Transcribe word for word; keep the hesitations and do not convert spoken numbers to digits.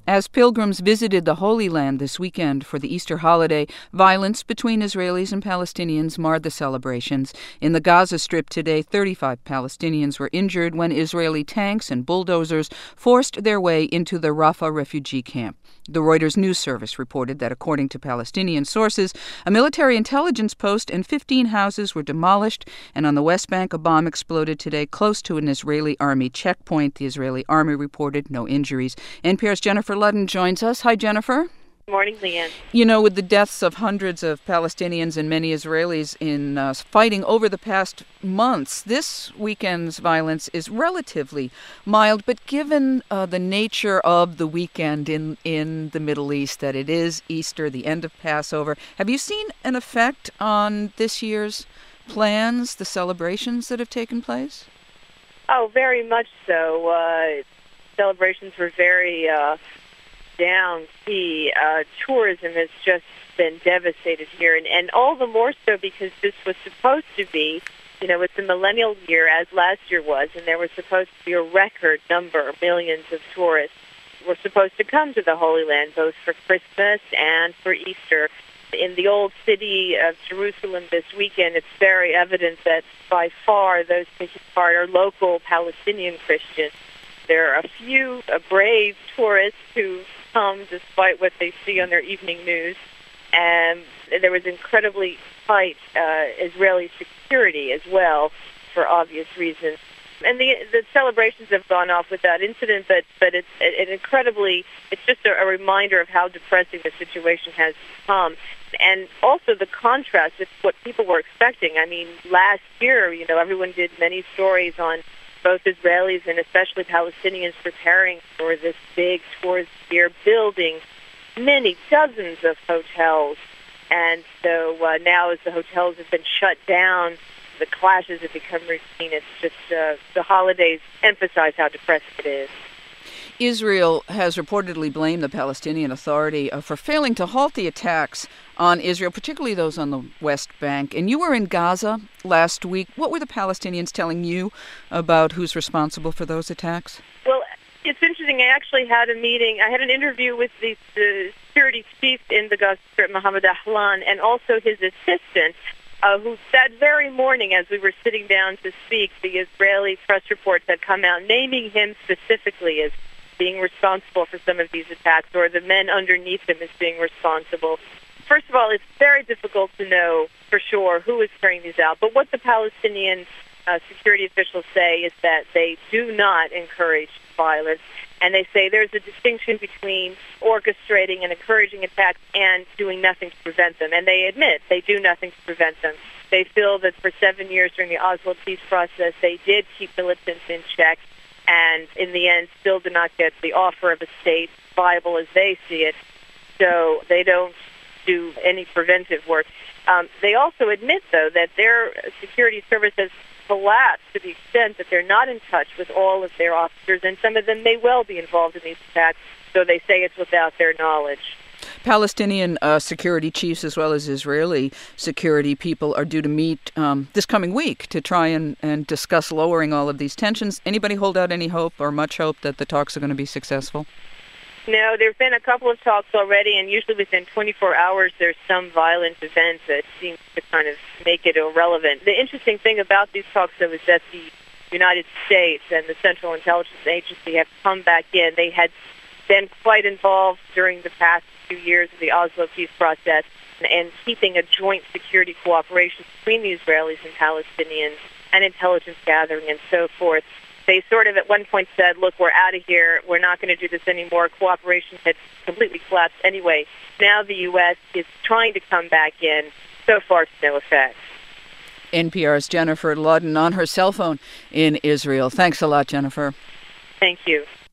As pilgrims visited the Holy Land this weekend for the Easter holiday, violence between Israelis and Palestinians marred the celebrations. In the Gaza Strip today, thirty-five Palestinians were injured when Israeli tanks and bulldozers forced their way into the Rafah refugee camp. The Reuters news service reported that, according to Palestinian sources, a military intelligence post and fifteen houses were demolished, and on the West Bank, a bomb exploded today close to an Israeli army checkpoint. The Israeli army reported no injuries. N P R's Jennifer Ludden joins us. Hi, Jennifer. Good morning, Leanne. You know, with the deaths of hundreds of Palestinians and many Israelis in uh, fighting over the past months, this weekend's violence is relatively mild. But given uh, the nature of the weekend in, in the Middle East, that it is Easter, the end of Passover, have you seen an effect on this year's plans, the celebrations that have taken place? Oh, very much so. Uh, celebrations were very... Uh, down key. Uh, tourism has just been devastated here, and, and all the more so because this was supposed to be, you know, it's a millennial year, as last year was, and there was supposed to be a record number, millions of tourists were supposed to come to the Holy Land, both for Christmas and for Easter. In the old city of Jerusalem this weekend, it's very evident that by far those taking part are local Palestinian Christians. There are a few uh, brave tourists who come despite what they see on their evening news. And there was incredibly tight uh, Israeli security as well, for obvious reasons. And the the celebrations have gone off without incident, but, but it's it incredibly, it's just a, a reminder of how depressing the situation has become. And also the contrast with what people were expecting. I mean, last year, you know, everyone did many stories on both Israelis and especially Palestinians preparing for this big tourist year, building many dozens of hotels. And so uh, now as the hotels have been shut down, the clashes have become routine. It's just uh, the holidays emphasize how depressing it is. Israel has reportedly blamed the Palestinian Authority uh, for failing to halt the attacks on Israel, particularly those on the West Bank. And you were in Gaza last week. What were the Palestinians telling you about who's responsible for those attacks? Well, it's interesting. I actually had a meeting. I had an interview with the, the security chief in the Gaza Strip, Mohammed Ahlan, and also his assistant, uh, who that very morning, as we were sitting down to speak, the Israeli press reports had come out naming him specifically as being responsible for some of these attacks, or the men underneath him as being responsible. First of all, it's very difficult to know for sure who is carrying these out. But what the Palestinian uh, security officials say is that they do not encourage violence. And they say there's a distinction between orchestrating and encouraging attacks and doing nothing to prevent them. And they admit they do nothing to prevent them. They feel that for seven years during the Oslo peace process, they did keep militants in check, and in the end still did not get the offer of a state viable as they see it. So they don't do any preventive work. Um, they also admit, though, that their security service has collapsed to the extent that they're not in touch with all of their officers, and some of them may well be involved in these attacks, so they say it's without their knowledge. Palestinian uh, security chiefs as well as Israeli security people are due to meet um, this coming week to try and, and discuss lowering all of these tensions. Anybody hold out any hope or much hope that the talks are going to be successful? No, there have been a couple of talks already, and usually within twenty-four hours there's some violent event that seems to kind of make it irrelevant. The interesting thing about these talks, though, is that the United States and the Central Intelligence Agency have come back in. They had been quite involved during the past few years of the Oslo peace process and keeping a joint security cooperation between the Israelis and Palestinians and intelligence gathering and so forth. They sort of at one point said, look, we're out of here. We're not going to do this anymore. Cooperation had completely collapsed anyway. Now the U S is trying to come back in. So far, to no effect. N P R's Jennifer Ludden on her cell phone in Israel. Thanks a lot, Jennifer. Thank you.